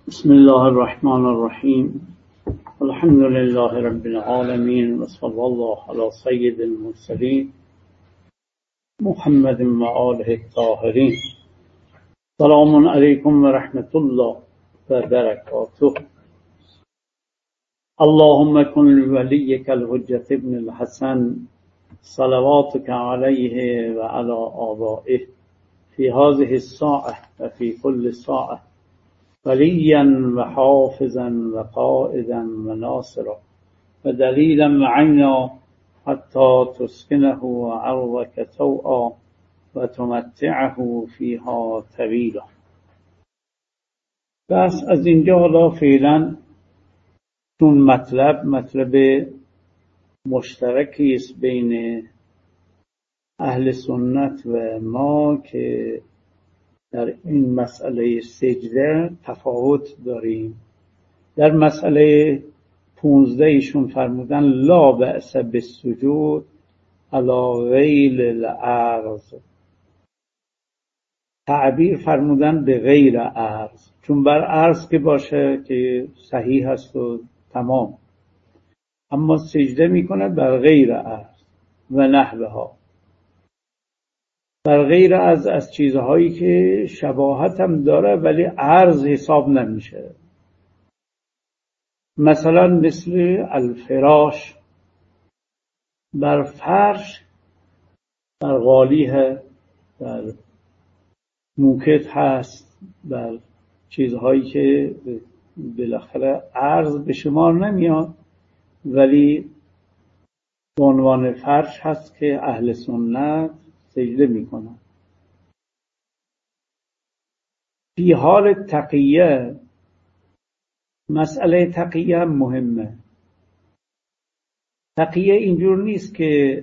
بسم الله الرحمن الرحیم الحمد لله رب العالمین و صلی الله علی سید المرسلین محمد و آله الطاهرین. سلام علیکم و رحمت الله و برکاته. اللهم کن ولیک الحجة ابن الحسن صلواتک علیه و علی آبائه فی هذه الساعة و فی کل ساعة وليا وحافظا وقائدا وناصرا ودليلا معينا حتى تسكنه عرضك سوءا وتمتعه فيها طويلا. بس از اینجا حالا فعلا چون مطلب مشترکی است بین اهل سنت و ما که در این مسئله سجده تفاوت داریم. در مسئله 15 ایشون فرمودن لا بأس بالسجود علی غیر الارض، تعبیر فرمودن به غیر ارض، چون بر ارض که باشه که صحیح هست و تمام، اما سجده میکنه بر غیر ارض و نحوها، بر غیر از چیزهایی که شباهت هم داره ولی عرض حساب نمیشه، مثلا مثل الفراش، بر فرش، بر غالیه، بر موکت هست، بر چیزهایی که بالاخره عرض به شمار نمیاد ولی به عنوان فرش هست که اهل سنت سجده میکنن. فی حال تقیه، مسئله تقیه مهمه. تقیه اینجور نیست که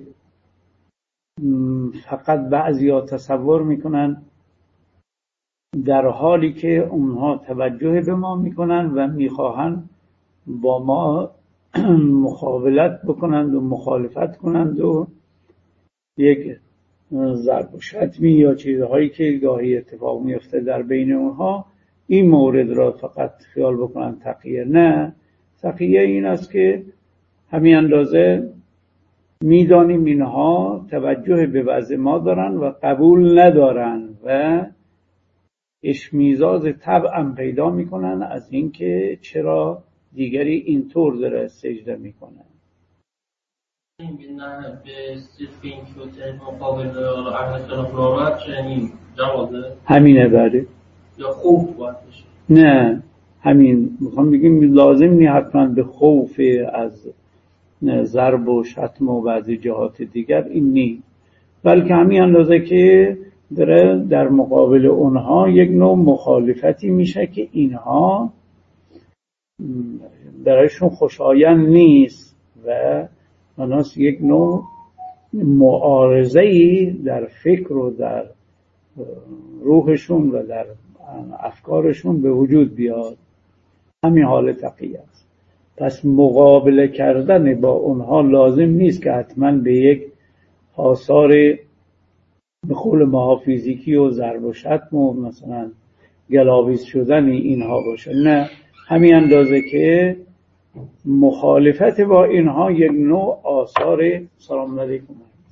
فقط بعضیا تصور میکنن در حالی که اونها توجه به ما میکنن و میخواهن با ما مقابلت بکنند و مخالفت کنند و یک ضرب و شتمی یا چیزهایی که گاهی اتفاق میفته در بین اونها، این مورد را فقط خیال بکنن تقیه. نه، تقیه این است که همین اندازه میدانیم اینها توجه به وضع ما دارن و قبول ندارن و اشمیزاز طبعا پیدا میکنن از اینکه چرا دیگری اینطور داره سجده میکنه. نه به صرف این که مقابل اهل سنت راحت چنین جوازه همینه بله، یا خوف باید بشه؟ نه، همین میخوام بگیم لازم نی حتما به خوف از ضرب و شتم و بعضی جهات دیگر این نی، بلکه همین اندازه که داره در مقابل اونها یک نوع مخالفتی میشه که اینها برایشون خوشایند نیست و مناس یک نوع معارضه‌ای در فکر و در روحشون و در افکارشون به وجود بیاد. همین حال تقیه است. پس مقابله کردن با اونها لازم نیست که حتما به یک آثار به قول ما فیزیکی و ضرب و شتم و مثلا گلاویز شدن اینها باشه. نه، همین اندازه که مخالفت با اینها یک نوع آثار سلام علیکم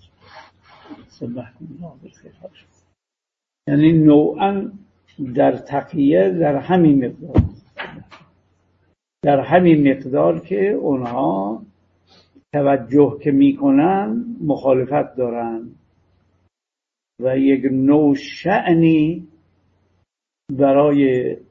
یعنی نوعا در تقیه در همین مقدار که اونها توجه که میکنن مخالفت دارن و یک نوع شأنی برای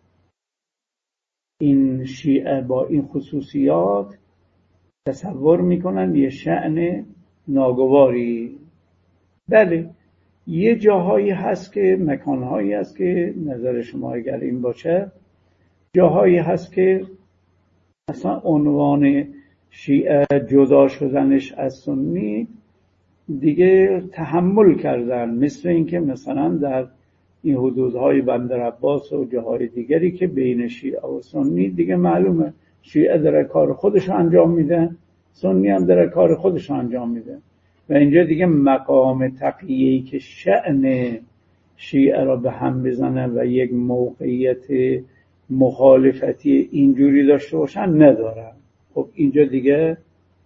این شیعه با این خصوصیات تصور میکنن، یه شأن ناگواری. بله، یه جاهایی هست که مکانهایی هست که نظر شما اگر این باشه، جاهایی هست که اصلا عنوان شیعه جدا شدنش از سنی دیگه تحمل کردن، مثل اینکه مثلا در این حدودهای بندر عباس و جاهای دیگری که بین شیعه و سنی دیگه معلومه شیعه داره کار خودش انجام میده، سنی هم داره کار خودش انجام میده و اینجا دیگه مقام تقیه‌ای که شأن شیعه را به هم بزنه و یک موقعیت مخالفتی اینجوری داشته باشن ندارن. خب اینجا دیگه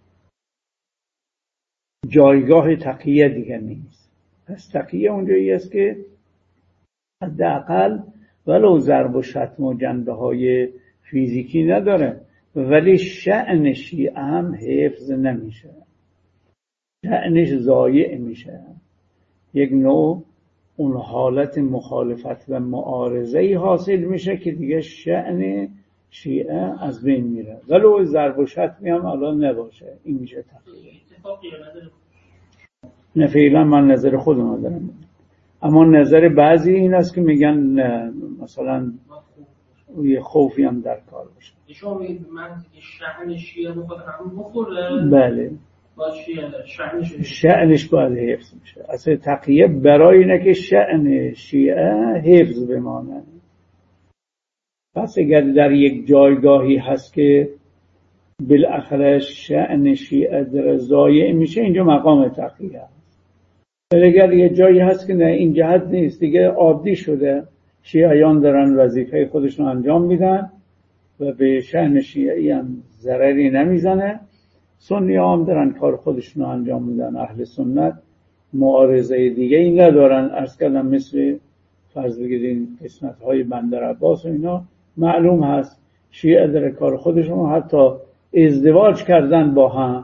جایگاه تقیه دیگه نیست. پس تقیه اونجایی است که حداقل ولو ضرب و شتم و جنبه های فیزیکی نداره ولی شأن شیعه هم حفظ نمیشه، شأنش ضایع میشه. یک نوع اون حالت مخالفت و معارضه‌ای حاصل میشه که دیگه شأن شیعه از بین میره ولو ضرب و شتمی هم الان نباشه. این میشه تقیه. نه فعلا من نظر خودم دارم، اما نظر بعضی این است که میگن مثلا یه خوفی هم در کار باشه. شما میگید من شأن شیعه بخواد هم بخوره؟ بله. با شأنش باید حفظ میشه. اصلا تقیه برای اینه که شأن شیعه حفظ بمانه. پس اگر در یک جایگاهی هست که بالاخره شأن شیعه در ضایع میشه، اینجا مقام تقیه هست. ولی اگر یه جایی هست که نه این جهت نیست، دیگه عادی شده، شیعیان دارن وظیفه خودشون انجام میدن و به شأن شیعی هم ضرری نمیزنه، سنی هم دارن کار خودشون انجام میدن، اهل سنت معارضه دیگه ای ندارن. عرض کردم مثل فرض بگیرین قسمت های بندر عباس و اینا معلوم هست شیعه داره کار خودشون، حتی ازدواج کردن با هم.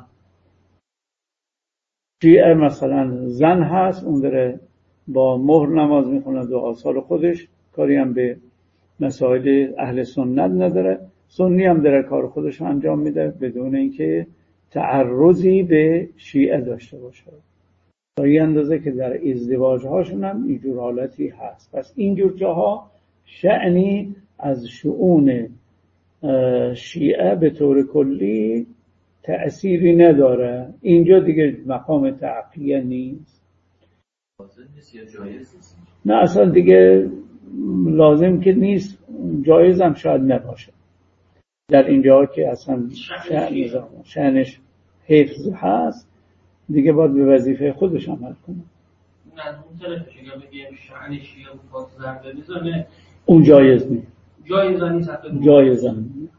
شیعه مثلا زن هست اون داره با مهر نماز میخونه دو آثار خودش، کاری هم به مسائل اهل سنت نداره. سنی هم داره کار خودش انجام میده بدون اینکه تعرضی به شیعه داشته باشه، تا این اندازه که در ازدواج هاشون هم اینجور حالتی هست. پس اینجور جاها شأنی از شؤون شیعه به طور کلی تأثیری نداره. اینجا دیگه مقام تقیه نیست. لازم نیست یا جایز نیست؟ نه اصلا دیگه لازم که نیست، جایز هم شاید نباشه. در اینجا که اصلا شأنش حفظ هست دیگه باید به وظیفه خودش عمل کنه. نه اون طرفش اگر بگیم شأن شیعه بخواد ضربه بزنه اون جایز نیست. جایز نیست. جایز نیست.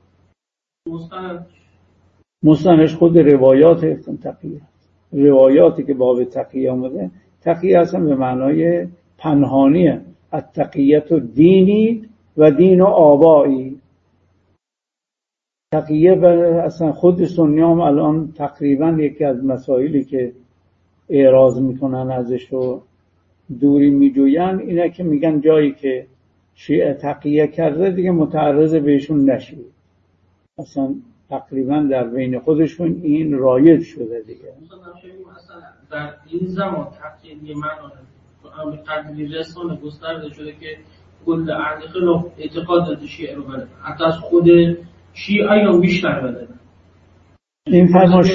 مستندش خود روایات تقیه، روایاتی که باب تقیه آمده، تقیه اصلا به معنای پنهانیه. التقیت دینی و دین و آبایی. تقیه و اصلا خود سنی هم الان تقریبا یکی از مسائلی که اعراض میکنن ازش و دوری میجوین اینه که میگن جایی که شیعه تقیه کرده دیگه متعرض بهشون نشید. اصلا تقریبا در بین خودشون این رایج شده دیگه. مثلا در این زمان تقیه من قبلی رسانه گسترده شده که کل اهل خلاف اعتقادات شیعه رو بلدن، حتی از خود شیعیان بیشتر بلدن. این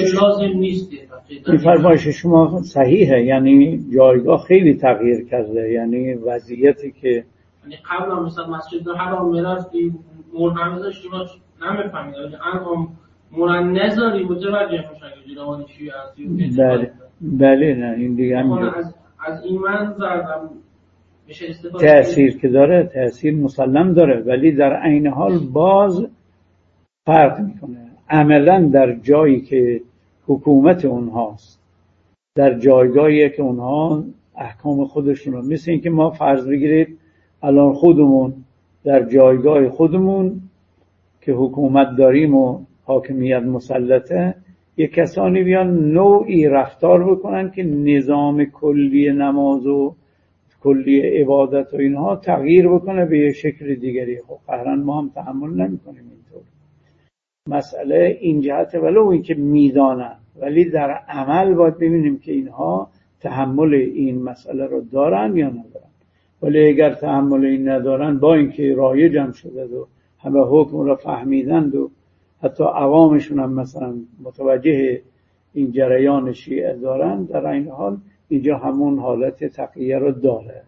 فرمایش شما صحیحه، یعنی جایگاه خیلی تغییر کرده، یعنی وضعیتی که یعنی قبل هم مثلا مسجد حرام میرفتی مرنمزش شما نمیفهمید، الان مرن نذاری متوجه میشن که جلوانی شیعه هستی. بله نه این دیگه از این منظر میشه استفاده تأثیر که داره، تأثیر مسلم داره، ولی در عین حال باز فرق میکنه. عملا در جایی که حکومت اونهاست، در جایگاهی که اونها احکام خودشون رو، مثل این که ما فرض بگیرید الان خودمون در جایگاه خودمون که حکومت داریم و حاکمیت مسلطه، یک کسانی بیان نوعی رفتار بکنن که نظام کلی نماز و کلی عبادت و اینها تغییر بکنه به یک شکل دیگری. خب قهرن ما هم تحمل نمی‌کنیم اینطور. مسئله این جهت ولو این که میدانن، ولی در عمل باید ببینیم که اینها تحمل این مسئله رو دارن یا ندارن. ولی اگر تحمل این ندارن، با اینکه رایج هم شده و همه حکم رو فهمیدند و حتی عوامشون هم مثلا متوجه این جریان شیعه دارن، در این حال اینجا همون حالت تقیه رو داره.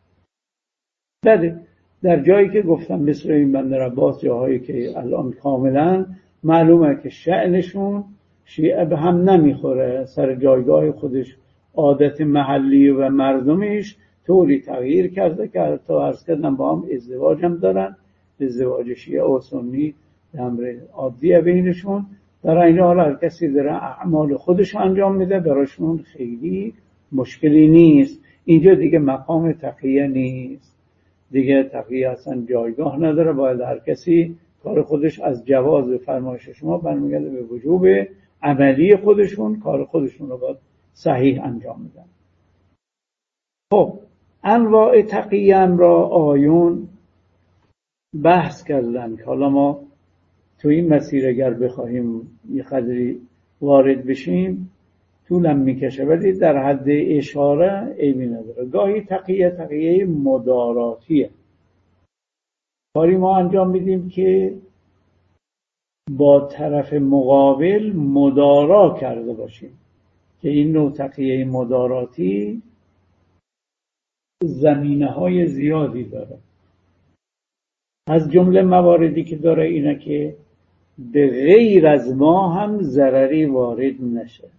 بله در جایی که گفتم مثل این بندر عباس، جاهایی که الان کاملا معلومه که شأنشون شیعه به هم نمیخوره، سر جایگاه خودش عادت محلی و مردمیش طوری تغییر کرده که حتی عرض کردم با هم ازدواج هم دارن، ازدواج شیعه و سنی امر عادیه بینشون. در این حال هر کسی داره اعمال خودش انجام میده، براشون خیلی مشکلی نیست. اینجا دیگه مقام تقیه نیست، دیگه تقیه اصلا جایگاه نداره. باید هر کسی کار خودش از جواز فرمایش شما برمیگرده به وجوب عملی خودشون، کار خودشون رو باید صحیح انجام میدن. خب انواع تقیه هم را آیون بحث کردن که حالا ما تو این مسیر اگر بخواهیم یه قدری وارد بشیم طولم میکشه، ولی در حد اشاره عیبی نداره. گاهی تقیه مداراتیه، کاری ما انجام میدیم که با طرف مقابل مدارا کرده باشیم، که این نوع تقیه مداراتی زمینه‌های زیادی داره. از جمله مواردی که داره اینه که به غیر از ما هم ضرری وارد نشه.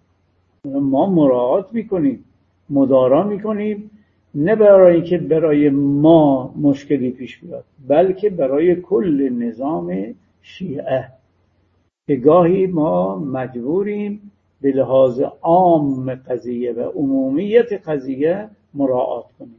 ما مراعات میکنیم، مدارا میکنیم، نه برای اینکه برای ما مشکلی پیش بیاد، بلکه برای کل نظام شیعه، که گاهی ما مجبوریم به لحاظ عام قضیه و عمومیت قضیه مراعات کنیم.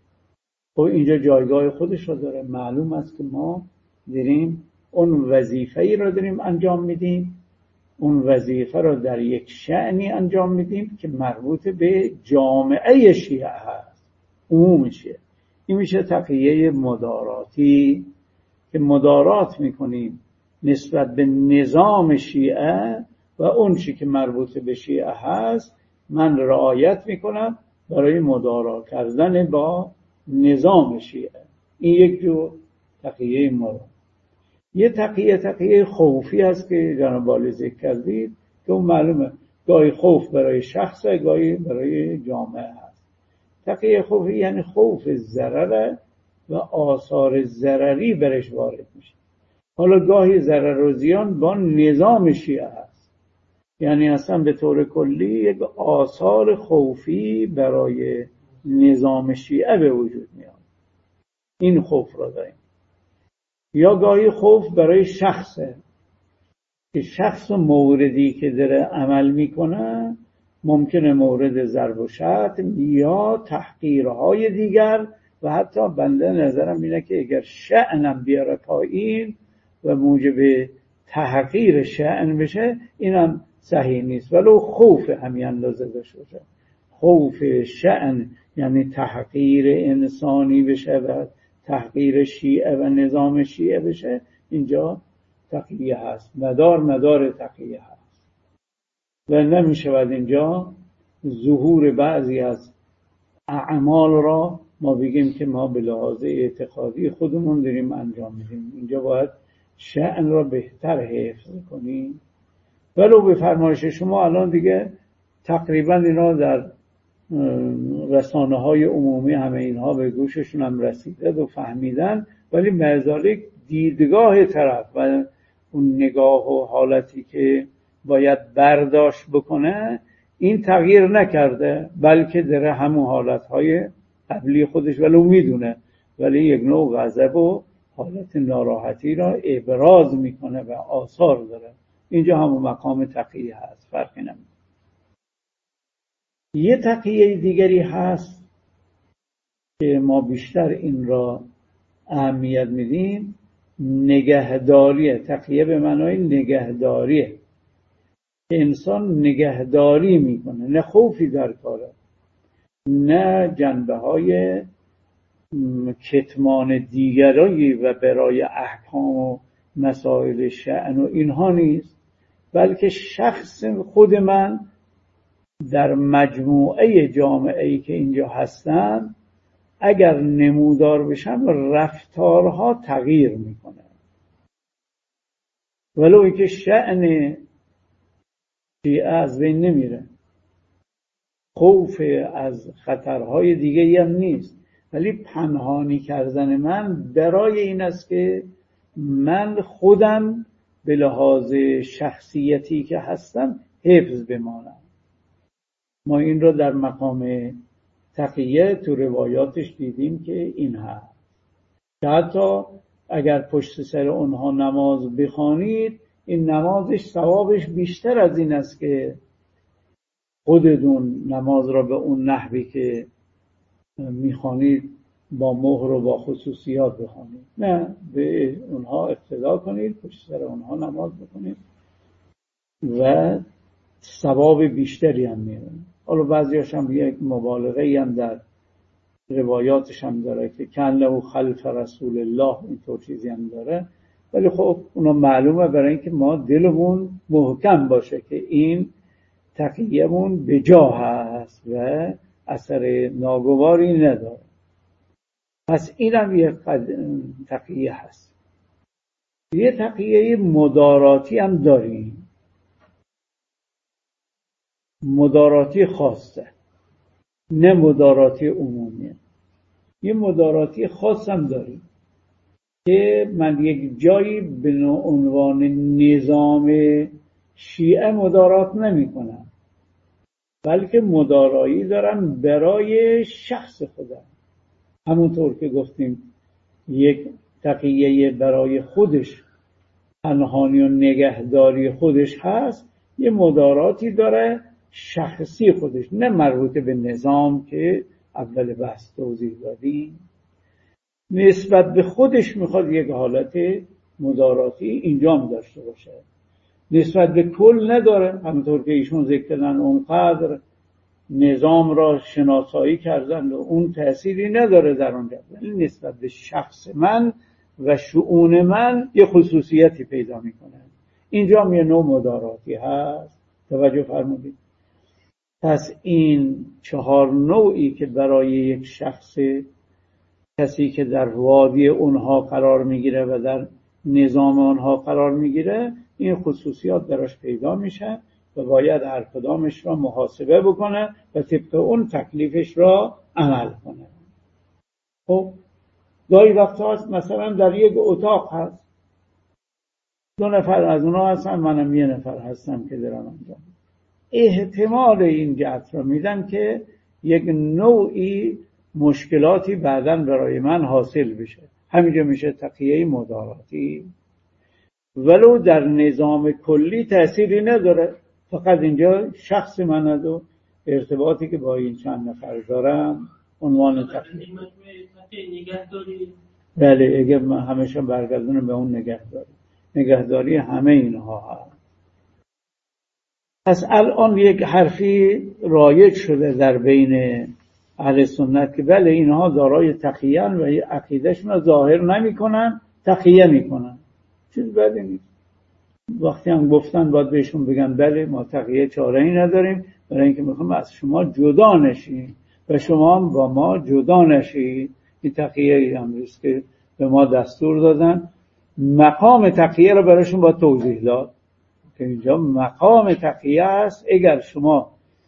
خب اینجا جایگاه خودش رو داره. معلوم است که ما داریم اون وظیفه‌ای رو داریم انجام میدیم، اون وظیفه رو در یک شأنی انجام میدیم که مربوط به جامعه شیعه هست، عموم شیعه. این میشه تقیه مداراتی، که مدارات میکنیم نسبت به نظام شیعه و اون چی که مربوط به شیعه هست من رعایت میکنم برای مدارا کردن با نظام شیعه. این یک جور تقیه مدارات. یه تقیه خوفی هست که جناب والی ذکر کردید، که اون معلومه گاهی خوف برای شخصه، گاهی برای جامعه هست. تقیه خوفی یعنی خوف ضرر و آثار ضرری برش وارد میشه. حالا گاهی ضرر و زیان با نظام شیعه هست، یعنی اصلا به طور کلی یک آثار خوفی برای نظام شیعه به وجود میاد. این خوف را داریم. یا گاهی خوف برای شخصه، که شخص و موردی که داره عمل میکنه ممکنه مورد ضرب و شتم یا تحقیرهای دیگر، و حتی بنده نظرم اینه که اگر شأنم بیاره پایین و موجب تحقیر شأن بشه اینم صحیح نیست، ولو خوف همین اندازه داشته باشه. خوف شأن یعنی تحقیر انسانی بشه و تحقیر شیعه و نظام شیعه بشه، اینجا تقیه هست، مدار تقیه هست. و نمیشود اینجا ظهور بعضی از اعمال را ما بگیم که ما به لحاظ اعتقادی خودمون داریم انجام میدیم. اینجا باید شأن را بهتر حفظ کنیم. ولو به فرمایش شما الان دیگه تقریبا اینا در رسانه های عمومی همه اینها به گوششون هم رسیده و فهمیدن، ولی مزالک دیدگاه طرف و اون نگاه و حالتی که باید برداشت بکنه این تغییر نکرده، بلکه داره همون حالتهای قبلی خودش ولو میدونه، ولی یک نوع غضب و حالت ناراحتی را ابراز میکنه و آثار داره. اینجا همون مقام تقیه هست، فرقی نمیکنه. یه تقیه دیگری هست که ما بیشتر این را اهمیت میدیم، نگهداریه. تقیه به معنای نگهداریه، که انسان نگهداری میکنه، نه خوفی در کاره، نه جنبه های کتمان دیگرایی و برای احکام و مسائل شأن و اینها نیست، بلکه شخص خود من در مجموعه جامعه‌ای که اینجا هستن اگر نمودار بشم رفتارها تغییر میکنه، ولو اینکه شأن شیعه از بین نمیره، خوف از خطرهای دیگه هم نیست، ولی پنهانی کردن من برای این است که من خودم به لحاظ شخصیتی که هستم حفظ بمانم. ما این رو در مقام تقیه تو روایاتش دیدیم که این هست، که حتی اگر پشت سر اونها نماز بخوانید این نمازش ثوابش بیشتر از این است که خودتون نماز را به اون نحوی که میخوانید با مهر و با خصوصیات بخوانید. نه، به اونها اقتدا کنید، پشت سر اونها نماز بخونید و ثواب بیشتری هم میاره. حالا بعضیاش هم یک مبالغه‌ای هم در روایاتش هم داره که کن له خلف رسول الله، اینطور چیزی هم داره، ولی خب اونا معلومه برای اینکه ما دلمون محکم باشه که این تقیه‌مون به جا هست و اثر ناگواری نداره. پس اینم یک تقیه هست. یه تقیه مداراتی هم داریم، مداراتی خاصه، نه مداراتی عمومیه. یه مداراتی خاص هم داریم که من یک جایی به عنوان نظام شیعه مدارات نمی کنم، بلکه مدارایی دارم برای شخص خودم. همونطور که گفتیم یک تقیه برای خودش، پنهانی و نگهداری خودش هست، یه مداراتی داره شخصی خودش، نه مربوط به نظام که اول بحث توضیح دادیم. نسبت به خودش میخواد یک حالت مداراتی اینجا هم داشته باشه، نسبت به کل نداره. همونطور که ایشون ذکر کردن اونقدر نظام را شناسایی کردن و اون تأثیری نداره در اونجا، ولی نسبت به شخص من و شؤون من یه خصوصیتی پیدا میکنه. اینجا هم یه نوع مداراتی هست، توجه فرمودید. پس این 4 نوعی که برای یک شخص، کسی که در وادی اونها قرار میگیره و در نظام اونها قرار میگیره، این خصوصیات براش پیدا میشه و باید هر کدامش را محاسبه بکنه و طبق اون تکلیفش را عمل کنه. خب گاهی وقتا هست مثلا در یک اتاق هست 2 نفر از اونها هستن، منم 1 نفر هستم که دارم انجام. احتمال این جهت را میدن که یک نوعی مشکلاتی بعداً برای من حاصل بشه، همینجا میشه تقیه مداراتی، ولو در نظام کلی تأثیری نداره، فقط اینجا شخص من و ارتباطی که با این چند نفر دارم عنوان تقیه. بله، اگه من همیشه برگردونم به اون نگهداری همه اینها هست. پس الان یک حرفی رایج شده در بین اهل سنت که بله اینها دارای تقیه و عقیدهشون رو ظاهر نمی کنن، تقیه می کنن. چیز بدی نیست. وقتی هم گفتن باید بهشون بگن بله ما تقیه چاره‌ای نداریم، برای اینکه میخوام از شما جدا نشیم و شما هم با ما جدا نشید. این تقیه امریست که به ما دستور دادن. مقام تقیه رو براشون باید توضیح داد که اینجا مقام تقیه است. اگر شما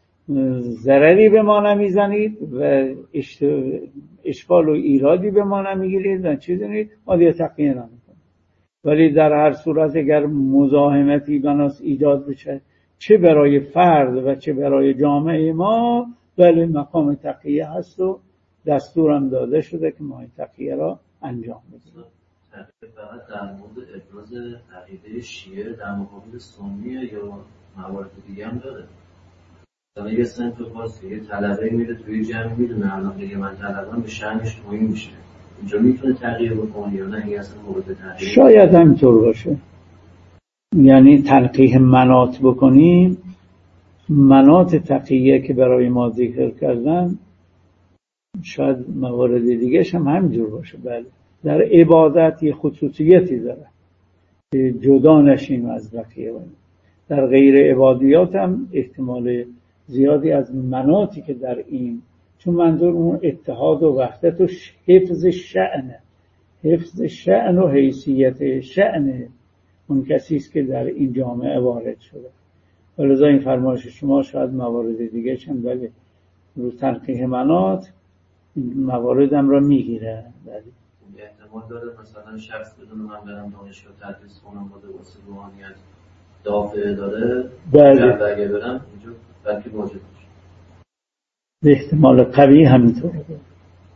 ضرری به ما نمیزنید و اشکال و ایرادی به ما نمیگیرید و چی دونید، ما دیگه تقیه نمیکنیم. ولی در هر صورت اگر مزاحمتی بناس ایجاد بشه، چه برای فرد و چه برای جامعه ما، ولی مقام تقیه هست و دستورم داده شده که ما این تقیه را انجام بدیم. فقط در مورد ابراز عقیده شیعه در مقابل سنیه یا موارد دیگه هم داره؟ مثلا یه سنت خاصی یه طلبه میره توی جمع، میدونه الان دیگه من طلبم به شأنش توهین میشه، اینجا میتونه تغییر بکنه یا نه این اصلا مورد تغییر؟ شاید همینطور باشه. یعنی تنقیح مناط بکنیم، مناط تقیه که برای ما ذکر کردن شاید موارد دیگه هم همینجور باشه. بله، در عبادت یه خصوصیتی داره که جدا نشیم از بقیه. در غیر عبادیات هم احتمال زیادی از مناطی که در این، چون منظور اون اتحاد و وحدت و حفظ شأنه، حفظ شأن و حیثیت شأن اون کسی است که در این جامعه وارد شده. ولذا این فرمایش شما شاید موارد دیگه چند بله رو تنقیح مناط موارد هم را میگیره. بله احتمال داره مثلا شخص بدون من برم دانشگاه تدریس کنم بوده واسه روحانیت دافعه داره، بله اگه برم اینجا بلکه واجب باشه. به احتمال قوی همینطوره.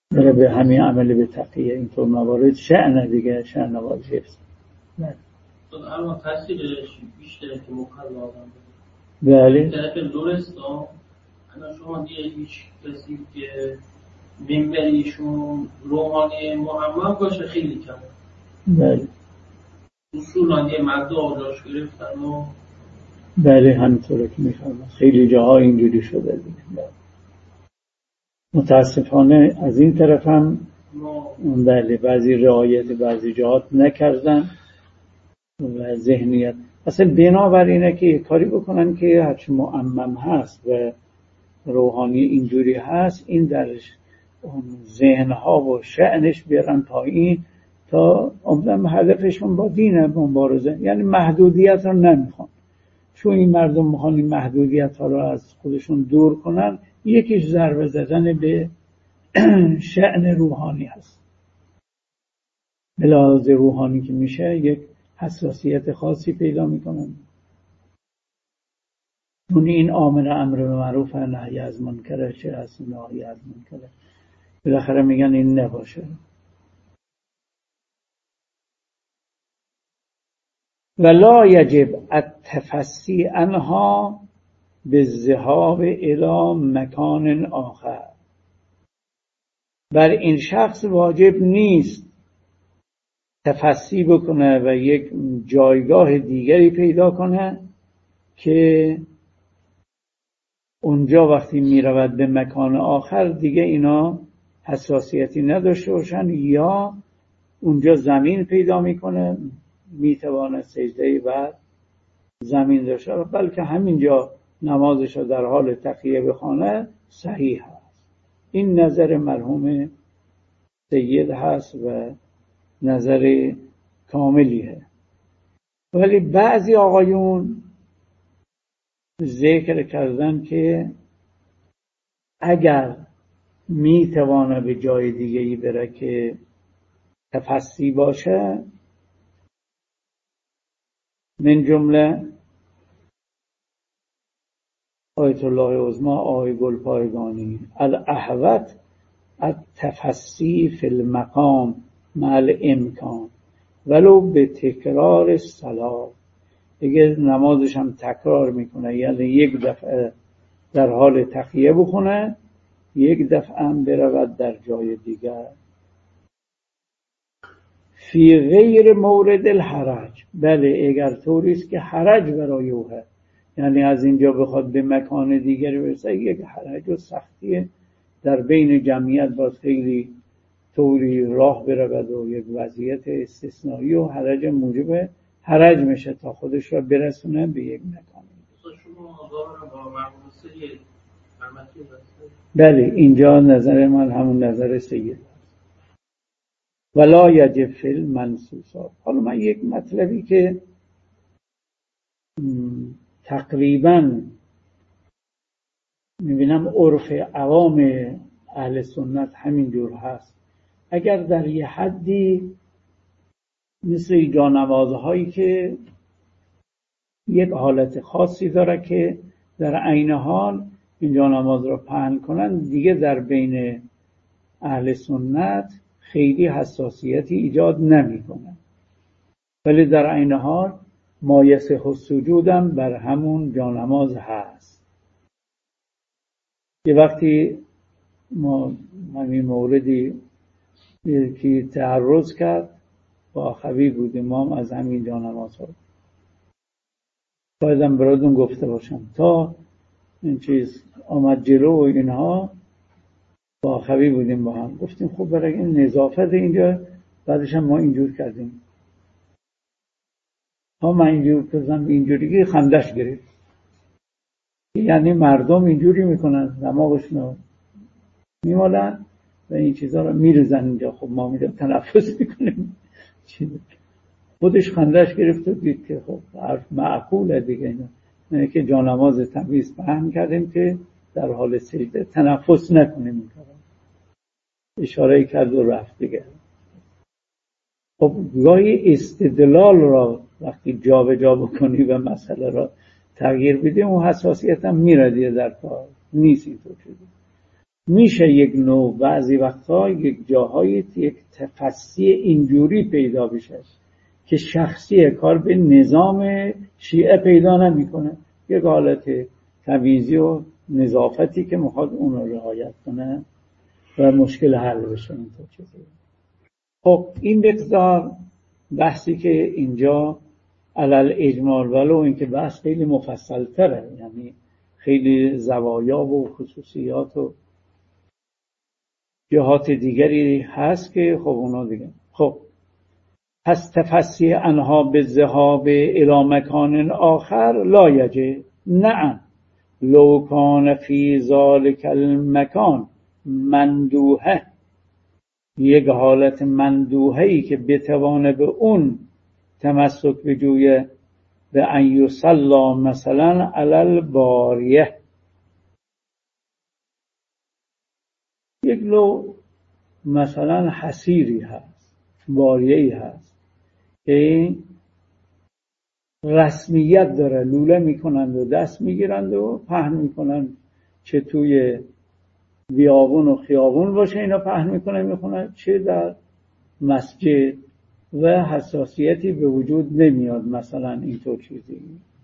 داره به همین عمل به تقیه اینطور موارد شأن دیگه، شأن واجب. اما تاثیرش بیشتره که مکلا آدم بله طرف درست الان شما دیگه هیچ کسی که منبریشون روحانی محمد باشه خیلی کم. بله اصولا یه مدد آجاش گرفتن و بله همینطوره که میفهمم خیلی جاها اینجوری شده دیگه. متاسفانه از این طرف هم بله بعضی رعایت بعضی جهات نکردن و ذهنیت اصلا بنابر اینه که یه کاری بکنن که هرچی معمم هست و روحانی اینجوری هست این درش ذهنها و شأنش بیارن پایین تا عمدن هدفشون با دینه مبارزه، یعنی محدودیت رو نمیخوان. چون این مردم میخوان این محدودیت ها رو از خودشون دور کنن، یکیش ضربه زدن به شأن روحانی هست. به لحاظ روحانی که میشه یک حساسیت خاصی پیدا میکنن. چون این امر به معروف و نهی از منکر چه هست نهی از منکر، بالاخره میگن این نباشه. ولا یجب التفسی عنها بالذهاب الی مکان آخر. بر این شخص واجب نیست تفسی بکنه و یک جایگاه دیگری پیدا کنه که اونجا وقتی میرود به مکان آخر دیگه اینا حساسیتی نداشته باشن، یا اونجا زمین پیدا میکنه میتواند سجده و زمین داشته، بلکه همینجا نمازش رو در حال تقیه بخونه صحیح هست. این نظر مرحوم سید هست و نظر کاملیه. ولی بعضی آقایون ذکر کردن که اگر میتوانه به جای دیگه‌ای بره که تفسی باشه، من جمله آیت الله عظمی آقای گلپایگانی الاحوط التفسی فی المقام مع الامکان ولو به تکرار الصلاة. دیگه نمازش هم تکرار میکنه، یعنی یک دفعه در حال تقیه بخونه، یک دفعه هم برود در جای دیگر. فی غیر مورد الحرج. بله اگر طوریست که حرج برای اوه، یعنی از اینجا بخواد به مکان دیگر برسه یک حرج و سختیه در بین جمعیت، باید خیلی طوری راه برود و یک وضعیت استثنایی و حرج موجب حرج میشه تا خودش را برسونه به یک مکان. بله اینجا نظر من همون نظر سید است. ولا یجب فی المنصوصات. حالا من یک مطلبی که تقریبا میبینم عرف عوام اهل سنت همین جور هست، اگر در یه حدی مثل جانمازهایی که یک حالت خاصی داره که در عین حال این جانماز را پهن کنن، دیگه در بین اهل سنت خیلی حساسیتی ایجاد نمی کنن، ولی در عین حال مایصح السجود هم بر همون جانماز هست. یه وقتی ما همین موردی که تعرض کرد با اخوی بود امام از همین جانماز ها، بایدم براتون گفته باشم تا این چیز آمد جلو و اینها، با اخوی بودیم با هم گفتیم خب برای این نظافت اینجا، بعدش هم ما اینجور کردیم. من اینجور کردم، اینجوری خندش گرفت، یعنی مردم اینجوری میکنن دماغشون میمالن و این چیزها رو میرزن اینجا، خب ما میرم تنفس میکنیم. خودش خندش گرفت و دید که خب حرف معقوله دیگه، اینه که جانماز تمیز پهن کردیم که در حال سجده تنفس نکنیم میکنم. اشاره کرد و رفت دیگه. خب گاهی استدلال را وقتی جا به جا بکنی و مسئله را تغییر بدیم و حساسیت هم میره دیگه در کار نیست اینطور شده. میشه یک نوع بعضی وقتا یک جاهای یک تفصیل اینجوری پیدا بشه که شخصی کار به نظام شیعه پیدا نمیکنه، یک حالت تمیزی و نظافتی که میخواد اون رو رعایت کنه و مشکل حل بشه. اینطور چیزی. خب این مقدار بحثی که اینجا علل اجمال، ولو اینکه بحث خیلی مفصل تره، یعنی خیلی زوایا و خصوصیات و جهات دیگری هست که خب اونا دیگه. خب پس تفسیح انها به ذهاب الی مکان آخر لا یجه، نعم لو کان فی ذالک المکان مندوحه، یک حالت مندوحه‌ای که بتوانه به اون تمسک بجویه، به ان یصلی مثلا علی الباریه، یک نوع مثلا حصیری هست، باریه‌ای هست که رسمیت داره، لوله میکنند و دست میگیرند و پهن میکنند، چه توی بیابون و خیابون باشه اینا پهن میکنه میخونن، چه در مسجد، و حساسیتی به وجود نمیاد مثلا اینطور چیزی.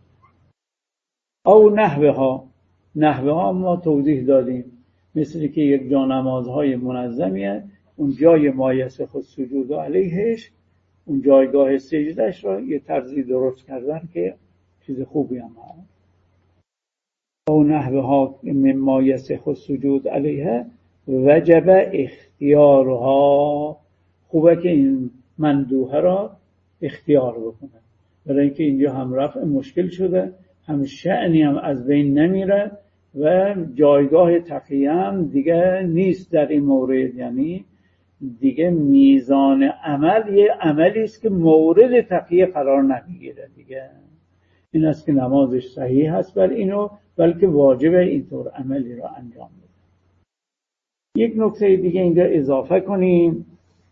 او نحوه ها ما توضیح دادیم، مثل که یک جا نمازهای منظمیه، اون جای مایسه خود سجود علیهش، اون جایگاه سجدش را یه طرزی درست کردن که چیز خوبی هم هست. او نحوه ها مما یصح السجود علیها وجب اختیارها، خوبه که این مندوحه را اختیار بکنه، برای اینکه اینجا هم رفع مشکل شده، هم شأنی هم از بین نمیره و جایگاه تقیه هم دیگه نیست در این مورد، یعنی دیگه میزان عمل یه عملی است که مورد تقیه قرار نمیگیره دیگه. این است که نمازش صحیح هست بر اینو، بلکه واجبه اینطور عملی را انجام بده. یک نکته دیگه اینجا اضافه کنیم،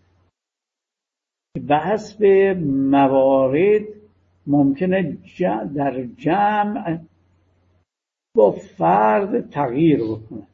بحث به موارد ممکنه در جمع با فرد تغییر بکنه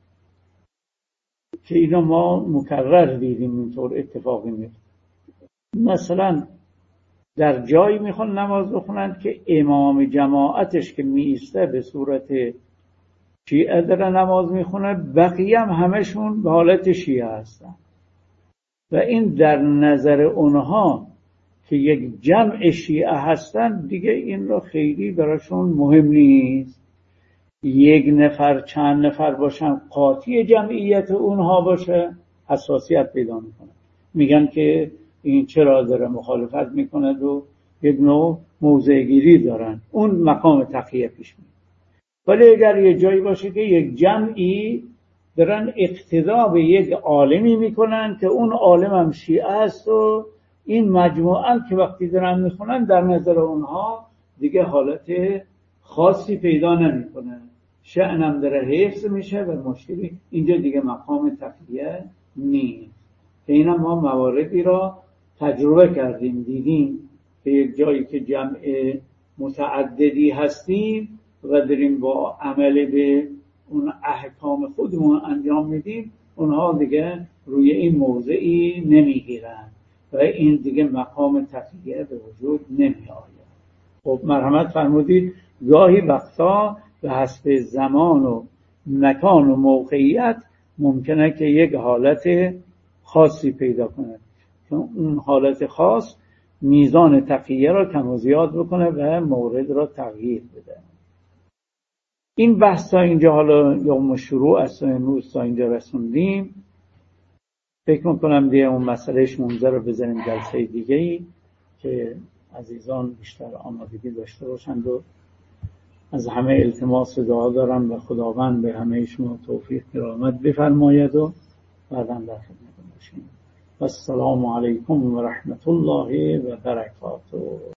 که اینو ما مکرر دیدیم اینطور اتفاقی میفته. مثلا در جایی میخوان نماز بخونند که امام جماعتش که میسته به صورت شیعه داره نماز میخونه، بقیه هم همشون به حالت شیعه هستن و این در نظر اونها که یک جمع شیعه هستن دیگه این رو خیلی براشون مهم نیست. یک نفر چند نفر باشن قاطی جمعیت اونها باشه حساسیت پیدا میکنه، میگن که این چرا داره مخالفت میکنه و یک نوع موضع گیری دارن، اون مقام تقیه پیش میاد. ولی اگر یه جایی باشه که یک جمعی دارن اقتدا به یک عالمی میکنن که اون عالم هم شیعه است و این مجموعه که وقتی دارن میخونن در نظر اونها دیگه حالت خاصی پیدا نمیکنه، شأنم داره حفظ میشه و مشکلی اینجا دیگه مقام تقیه نیست. که اینا ما مواردی را تجربه کردیم، دیدیم که یک جایی که جمع متعددی هستیم و داریم با عمل به اون احکام خودمون انجام میدیم، اونها دیگه روی این موضعی نمیگیرن و این دیگه مقام تقیه به وجود نمی آید. خب مرحمت فرمودید گاهی وقتا به حسب زمان و مکان و موقعیت ممکنه که یک حالت خاصی پیدا کنه، اون حالت خاص میزان تقیه را کم و زیاد بکنه و مورد را تغییر بده. این بحث تا اینجا حالا یا شروع از امروز تا اینجا رسوندیم. فکر میکنم دیگه اون مسئلهش منظر رو بزنیم جلسه دیگه‌ای که عزیزان بیشتر آمادگی داشته باشند و از همه التماس دعا دارم و خداوند به همه شما توفیق کرامت بفرماید و بعداً در خدمت باشیم. السلام علیکم و رحمت الله و برکاته.